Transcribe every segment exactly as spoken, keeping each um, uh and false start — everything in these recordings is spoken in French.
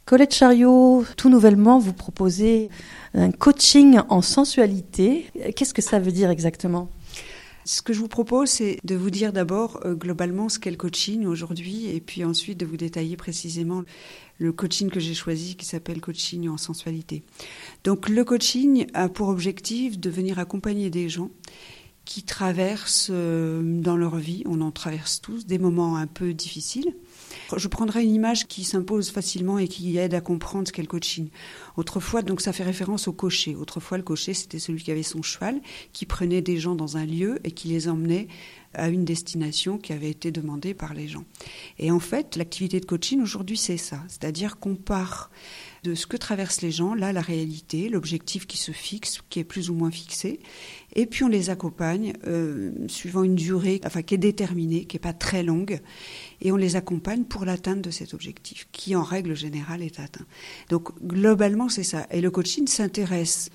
Colette Chariot, tout nouvellement, vous proposez un coaching en sensualité. Qu'est-ce que ça veut dire exactement ? Ce que je vous propose, c'est de vous dire d'abord euh, globalement ce qu'est le coaching aujourd'hui, et puis ensuite de vous détailler précisément le coaching que j'ai choisi, qui s'appelle coaching en sensualité. Donc le coaching a pour objectif de venir accompagner des gens qui traversent euh, dans leur vie, on en traverse tous, des moments un peu difficiles. Je prendrai une image qui s'impose facilement et qui aide à comprendre ce qu'est le coaching. Autrefois, donc ça fait référence au cocher. Autrefois, le cocher, c'était celui qui avait son cheval, qui prenait des gens dans un lieu et qui les emmenait à une destination qui avait été demandée par les gens. Et en fait, l'activité de coaching aujourd'hui, c'est ça. C'est-à-dire qu'on part de ce que traversent les gens, là, la réalité, l'objectif qui se fixe, qui est plus ou moins fixé, et puis on les accompagne euh, suivant une durée, enfin qui est déterminée, qui n'est pas très longue, et on les accompagne pour l'atteinte de cet objectif, qui en règle générale est atteint. Donc globalement, c'est ça. Et le coaching s'intéresse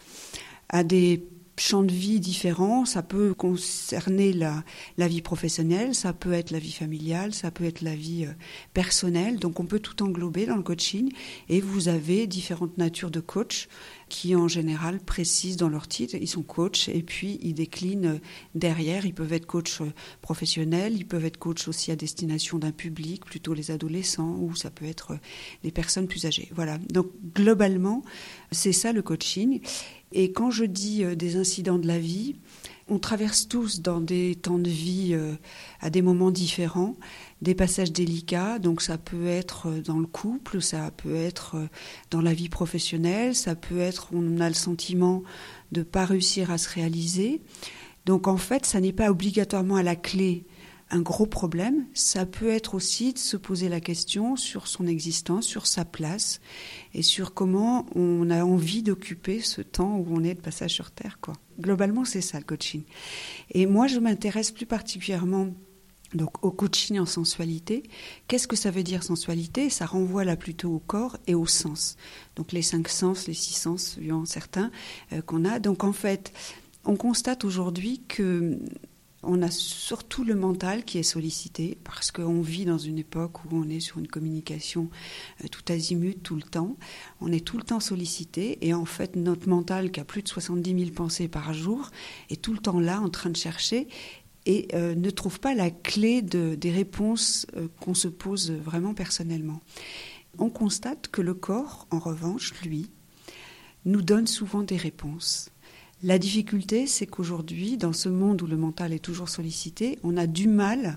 à des champs de vie différents. Ça peut concerner la, la vie professionnelle, ça peut être la vie familiale, ça peut être la vie euh, personnelle. Donc on peut tout englober dans le coaching, et vous avez différentes natures de coach qui en général précisent dans leur titre, ils sont coachs, et puis ils déclinent derrière. Ils peuvent être coachs professionnels, ils peuvent être coachs aussi à destination d'un public, plutôt les adolescents, ou ça peut être les personnes plus âgées. Voilà, donc globalement, c'est ça le coaching. Et quand je dis des incidents de la vie, on traverse tous dans des temps de vie euh, à des moments différents, des passages délicats. Donc ça peut être dans le couple, ça peut être dans la vie professionnelle, ça peut être on a le sentiment de ne pas réussir à se réaliser. Donc en fait, ça n'est pas obligatoirement à la clé un gros problème. Ça peut être aussi de se poser la question sur son existence, sur sa place et sur comment on a envie d'occuper ce temps où on est de passage sur Terre, quoi. Globalement, c'est ça le coaching. Et moi, je m'intéresse plus particulièrement donc, au coaching en sensualité. Qu'est-ce que ça veut dire sensualité ? Ça renvoie là plutôt au corps et au sens. Donc les cinq sens, les six sens, suivant certains, euh, qu'on a. Donc en fait, on constate aujourd'hui que on a surtout le mental qui est sollicité parce qu'on vit dans une époque où on est sur une communication euh, tout azimut, tout le temps. On est tout le temps sollicité et en fait notre mental qui a plus de soixante-dix mille pensées par jour est tout le temps là en train de chercher et euh, ne trouve pas la clé de, des réponses euh, qu'on se pose vraiment personnellement. On constate que le corps, en revanche, lui, nous donne souvent des réponses. La difficulté, c'est qu'aujourd'hui, dans ce monde où le mental est toujours sollicité, on a du mal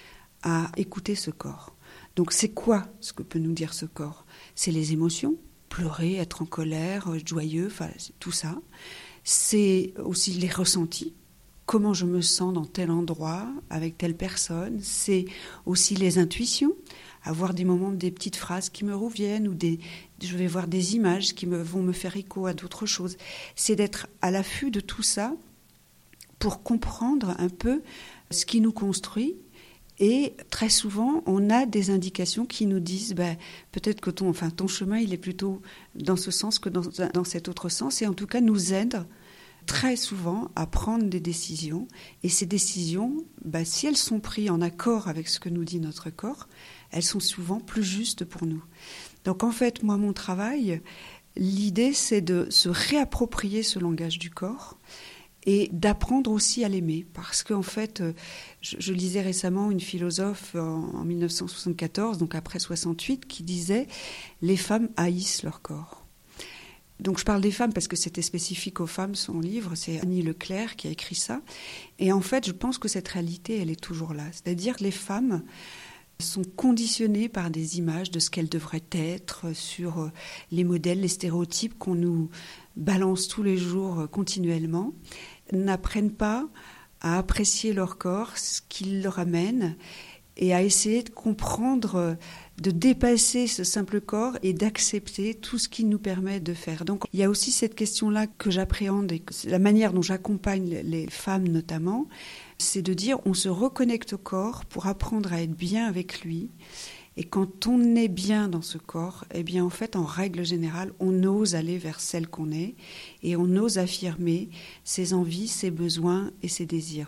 à écouter ce corps. Donc c'est quoi ce que peut nous dire ce corps ? C'est les émotions, pleurer, être en colère, joyeux, enfin c'est tout ça. C'est aussi les ressentis, comment je me sens dans tel endroit, avec telle personne. C'est aussi les intuitions, avoir des moments, des petites phrases qui me reviennent ou des, je vais voir des images qui me, vont me faire écho à d'autres choses. C'est d'être à l'affût de tout ça pour comprendre un peu ce qui nous construit. Et très souvent, on a des indications qui nous disent ben, peut-être que ton, enfin, ton chemin il est plutôt dans ce sens que dans, dans cet autre sens, et en tout cas nous aide très souvent à prendre des décisions. Et ces décisions, ben, si elles sont prises en accord avec ce que nous dit notre corps, elles sont souvent plus justes pour nous. Donc en fait, moi, mon travail, l'idée, c'est de se réapproprier ce langage du corps et d'apprendre aussi à l'aimer. Parce qu'en fait, je, je lisais récemment une philosophe en, en dix-neuf cent soixante-quatorze, donc après soixante-huit, qui disait « Les femmes haïssent leur corps ». Donc je parle des femmes parce que c'était spécifique aux femmes, son livre, c'est Annie Leclerc qui a écrit ça. Et en fait, je pense que cette réalité, elle est toujours là. C'est-à-dire que les femmes sont conditionnées par des images de ce qu'elles devraient être, sur les modèles, les stéréotypes qu'on nous balance tous les jours continuellement, n'apprennent pas à apprécier leur corps, ce qu'ils leur amènent, et à essayer de comprendre, de dépasser ce simple corps et d'accepter tout ce qu'il nous permet de faire. Donc il y a aussi cette question-là que j'appréhende, et la manière dont j'accompagne les femmes notamment, c'est de dire on se reconnecte au corps pour apprendre à être bien avec lui. Et quand on est bien dans ce corps, eh bien en fait, en règle générale, on ose aller vers celle qu'on est et on ose affirmer ses envies, ses besoins et ses désirs.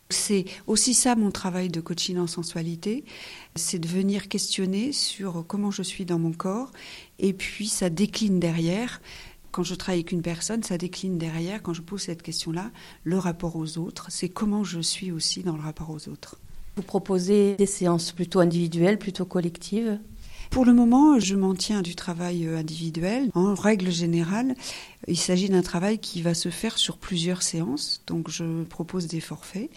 C'est aussi ça mon travail de coaching en sensualité, c'est de venir questionner sur comment je suis dans mon corps et puis ça décline derrière. Quand je travaille avec une personne, ça décline derrière, quand je pose cette question-là, le rapport aux autres, c'est comment je suis aussi dans le rapport aux autres. Vous proposez des séances plutôt individuelles, plutôt collectives ? Pour le moment, je m'en tiens du travail individuel. En règle générale, il s'agit d'un travail qui va se faire sur plusieurs séances. Donc, je propose des forfaits.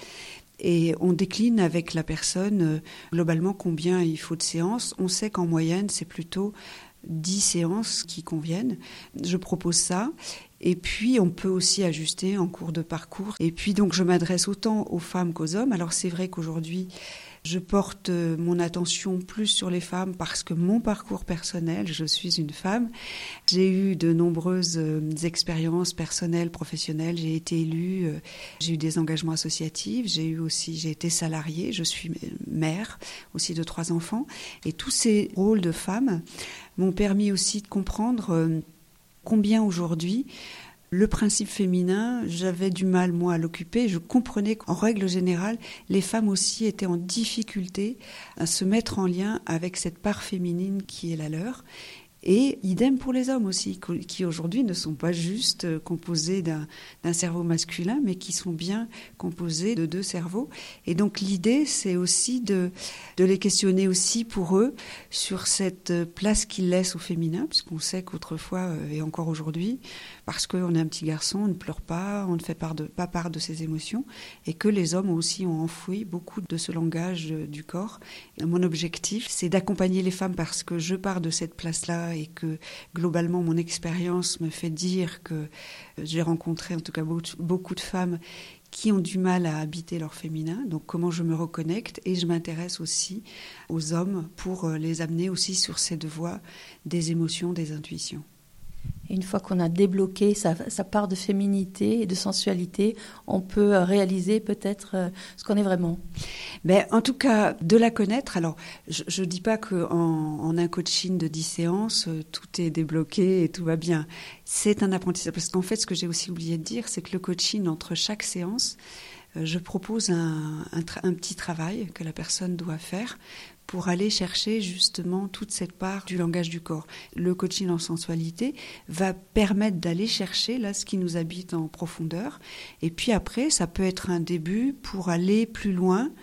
Et on décline avec la personne globalement combien il faut de séances. On sait qu'en moyenne, c'est plutôt dix séances qui conviennent. Je propose ça. Et puis, on peut aussi ajuster en cours de parcours. Et puis, donc, je m'adresse autant aux femmes qu'aux hommes. Alors, c'est vrai qu'aujourd'hui, je porte mon attention plus sur les femmes parce que mon parcours personnel, je suis une femme. J'ai eu de nombreuses expériences personnelles, professionnelles. J'ai été élue, j'ai eu des engagements associatifs. J'ai eu aussi, j'ai été salariée. Je suis mère aussi de trois enfants. Et tous ces rôles de femme m'ont permis aussi de comprendre combien aujourd'hui le principe féminin, j'avais du mal, moi, à l'occuper. Je comprenais qu'en règle générale, les femmes aussi étaient en difficulté à se mettre en lien avec cette part féminine qui est la leur. Et idem pour les hommes aussi, qui aujourd'hui ne sont pas juste composés d'un, d'un cerveau masculin, mais qui sont bien composés de deux cerveaux. Et donc l'idée, c'est aussi de, de les questionner aussi pour eux sur cette place qu'ils laissent au féminin, puisqu'on sait qu'autrefois, et encore aujourd'hui, parce qu'on est un petit garçon, on ne pleure pas, on ne fait part de, pas part de ses émotions, et que les hommes aussi ont enfoui beaucoup de ce langage du corps. Et mon objectif, c'est d'accompagner les femmes parce que je pars de cette place-là et que globalement mon expérience me fait dire que j'ai rencontré en tout cas beaucoup de femmes qui ont du mal à habiter leur féminin, donc comment je me reconnecte, et je m'intéresse aussi aux hommes pour les amener aussi sur cette voie des émotions, des intuitions. Et une fois qu'on a débloqué sa, sa part de féminité et de sensualité, on peut réaliser peut-être ce qu'on est vraiment. Ben, en tout cas, de la connaître. Alors, je ne dis pas qu'en en un coaching de dix séances, tout est débloqué et tout va bien. C'est un apprentissage. Parce qu'en fait, ce que j'ai aussi oublié de dire, c'est que le coaching, entre chaque séance, je propose un, un, un petit travail que la personne doit faire pour aller chercher justement toute cette part du langage du corps. Le coaching en sensualité va permettre d'aller chercher là ce qui nous habite en profondeur. Et puis après, ça peut être un début pour aller plus loin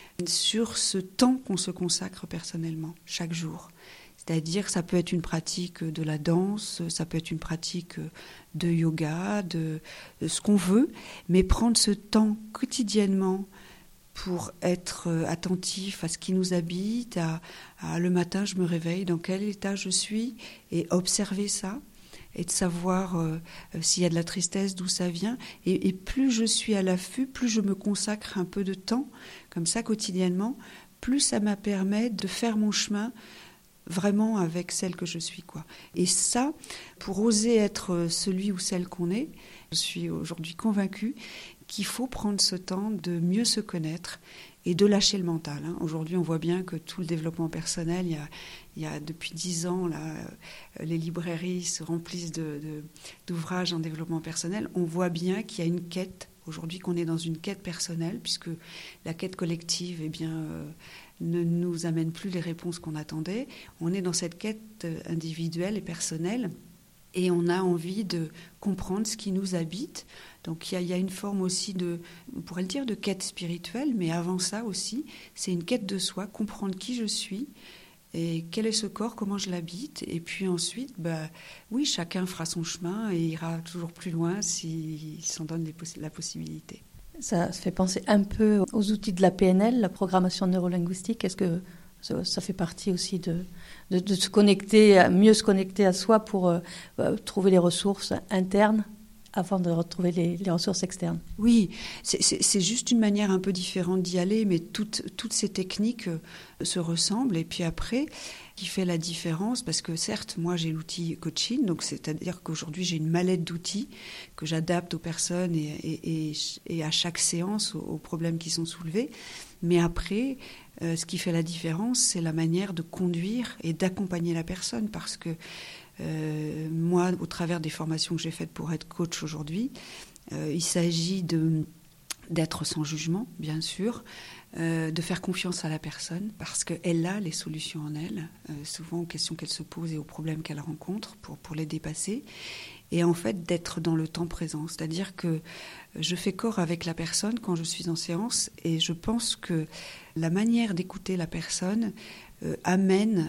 sur ce temps qu'on se consacre personnellement, chaque jour. C'est-à-dire, ça peut être une pratique de la danse, ça peut être une pratique de yoga, de, de ce qu'on veut, mais prendre ce temps quotidiennement pour être attentif à ce qui nous habite, à, à le matin je me réveille, dans quel état je suis, et observer ça, et de savoir euh, s'il y a de la tristesse, d'où ça vient. Et, et plus je suis à l'affût, plus je me consacre un peu de temps, comme ça quotidiennement, plus ça m'a permis de faire mon chemin vraiment avec celle que je suis, quoi. Et ça, pour oser être celui ou celle qu'on est, je suis aujourd'hui convaincue qu'il faut prendre ce temps de mieux se connaître et de lâcher le mental. Hein. Aujourd'hui, on voit bien que tout le développement personnel, il y a, il y a depuis dix ans, là, les librairies se remplissent de, de, d'ouvrages en développement personnel. On voit bien qu'il y a une quête, aujourd'hui qu'on est dans une quête personnelle, puisque la quête collective, eh bien, euh, ne nous amène plus les réponses qu'on attendait. On est dans cette quête individuelle et personnelle. Et on a envie de comprendre ce qui nous habite. Donc il y, y a une forme aussi de, on pourrait le dire, de quête spirituelle, mais avant ça aussi, c'est une quête de soi, comprendre qui je suis et quel est ce corps, comment je l'habite. Et puis ensuite, bah, oui, chacun fera son chemin et ira toujours plus loin s'il s'en donne les poss- la possibilité. Ça fait penser un peu aux outils de la P N L, la programmation neurolinguistique. Est-ce que ça, ça fait partie aussi de... De, de se connecter, mieux se connecter à soi pour euh, trouver les ressources internes avant de retrouver les, les ressources externes. Oui, c'est, c'est, c'est juste une manière un peu différente d'y aller, mais toutes, toutes ces techniques euh, se ressemblent. Et puis après, qui fait la différence, parce que certes, moi j'ai l'outil coaching, donc c'est-à-dire qu'aujourd'hui j'ai une mallette d'outils que j'adapte aux personnes et, et, et, et à chaque séance aux, aux problèmes qui sont soulevés. Mais après, euh, ce qui fait la différence, c'est la manière de conduire et d'accompagner la personne, parce que euh, moi, au travers des formations que j'ai faites pour être coach aujourd'hui, euh, il s'agit de d'être sans jugement, bien sûr, euh, de faire confiance à la personne parce qu'elle a les solutions en elle, euh, souvent aux questions qu'elle se pose et aux problèmes qu'elle rencontre pour, pour les dépasser. Et en fait, d'être dans le temps présent. C'est-à-dire que je fais corps avec la personne quand je suis en séance et je pense que la manière d'écouter la personne euh, amène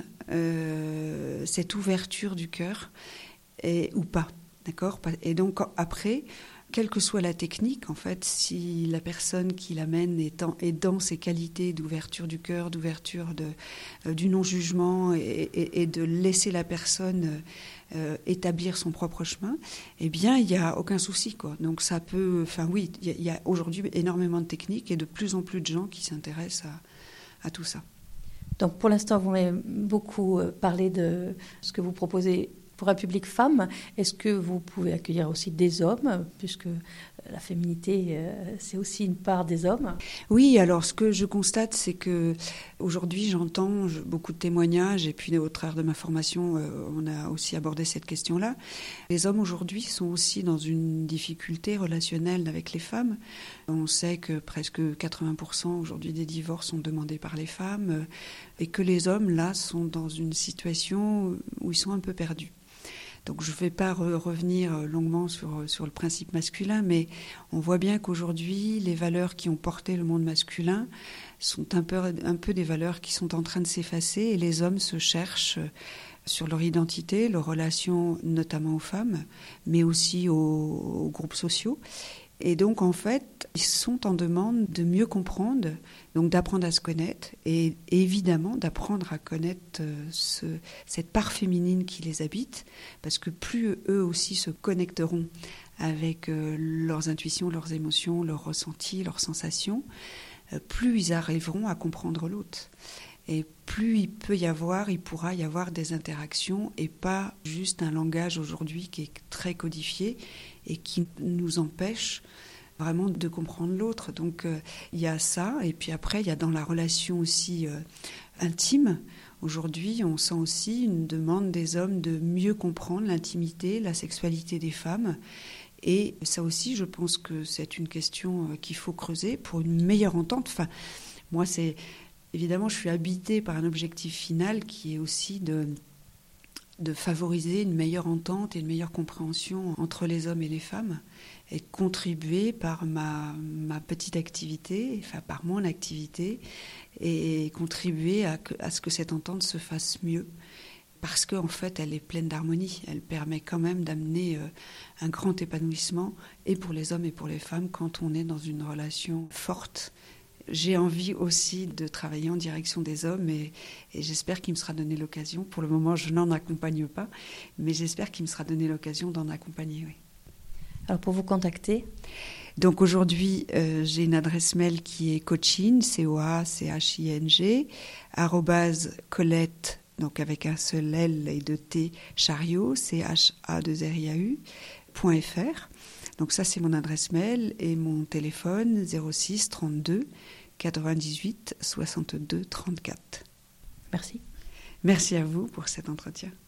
euh, cette ouverture du cœur et, ou pas. D'accord ? Et donc, après... Quelle que soit la technique, en fait, si la personne qui l'amène est, en, est dans ses qualités d'ouverture du cœur, d'ouverture de, euh, du non-jugement et, et, et de laisser la personne euh, établir son propre chemin, eh bien, il n'y a aucun souci, quoi. Donc, ça peut... Enfin, oui, il y, y a aujourd'hui énormément de techniques et de plus en plus de gens qui s'intéressent à, à tout ça. Donc, pour l'instant, vous m'avez beaucoup parlé de ce que vous proposez pour un public femme. Est-ce que vous pouvez accueillir aussi des hommes, puisque la féminité, c'est aussi une part des hommes ? Oui, alors ce que je constate, c'est que aujourd'hui, j'entends beaucoup de témoignages, et puis au travers de ma formation, on a aussi abordé cette question-là. Les hommes aujourd'hui sont aussi dans une difficulté relationnelle avec les femmes. On sait que presque quatre-vingts pour cent aujourd'hui des divorces sont demandés par les femmes, et que les hommes, là, sont dans une situation où ils sont un peu perdus. Donc je ne vais pas re- revenir longuement sur, sur le principe masculin, mais on voit bien qu'aujourd'hui, les valeurs qui ont porté le monde masculin sont un peu, un peu des valeurs qui sont en train de s'effacer, et les hommes se cherchent sur leur identité, leurs relations notamment aux femmes, mais aussi aux, aux groupes sociaux. Et donc, en fait, ils sont en demande de mieux comprendre, donc d'apprendre à se connaître et évidemment d'apprendre à connaître ce, cette part féminine qui les habite, parce que plus eux aussi se connecteront avec leurs intuitions, leurs émotions, leurs ressentis, leurs sensations, plus ils arriveront à comprendre l'autre. Et plus il peut y avoir, il pourra y avoir des interactions et pas juste un langage aujourd'hui qui est très codifié et qui nous empêche vraiment de comprendre l'autre. Donc euh, il y a ça, et puis après il y a dans la relation aussi euh, intime. Aujourd'hui, on sent aussi une demande des hommes de mieux comprendre l'intimité, la sexualité des femmes. Et ça aussi, je pense que c'est une question euh, qu'il faut creuser pour une meilleure entente. Enfin, moi, c'est... Évidemment, je suis habitée par un objectif final qui est aussi de, de favoriser une meilleure entente et une meilleure compréhension entre les hommes et les femmes, et de contribuer par ma, ma petite activité, enfin par mon activité, et contribuer à, à ce que cette entente se fasse mieux. Parce qu'en fait, elle est pleine d'harmonie. Elle permet quand même d'amener euh, un grand épanouissement, et pour les hommes et pour les femmes, quand on est dans une relation forte. J'ai envie aussi de travailler en direction des hommes et, et j'espère qu'il me sera donné l'occasion. Pour le moment, je n'en accompagne pas, mais j'espère qu'il me sera donné l'occasion d'en accompagner, oui. Alors, pour vous contacter ? Donc aujourd'hui, euh, j'ai une adresse mail qui est coaching, C O A C H I N G, arrobase Colette, donc avec un seul L et deux T, Chariau, C H A deux R I A U, point F R. Donc ça, c'est mon adresse mail, et mon téléphone zéro six trente-deux quatre-vingt-dix-huit soixante-deux trente-quatre. Merci. Merci à vous pour cet entretien.